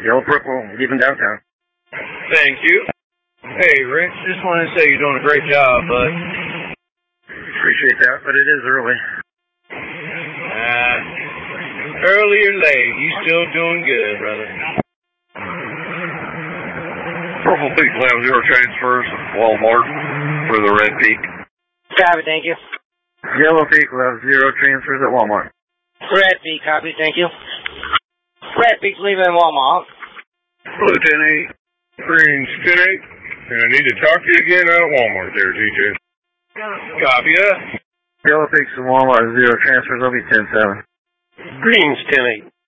Yellow Purple, leaving downtown. Thank you. Hey, Rich, just wanted to say you're doing a great job, bud. Appreciate that, but it is early. Early or late, you still doing good, brother. Purple Peak will have 0 transfers at Walmart for the Red Peak. Copy, thank you. Yellow Peak will have 0 transfers at Walmart. Red Peak, copy, thank you. Red Peak leaving Walmart. Blue 10-8. Green's 10-8. And I need to talk to you again out at Walmart there, TJ. Copy ya. Yellow Peak's and Walmart 0 transfers. I'll be 10-7. Green's 10-8.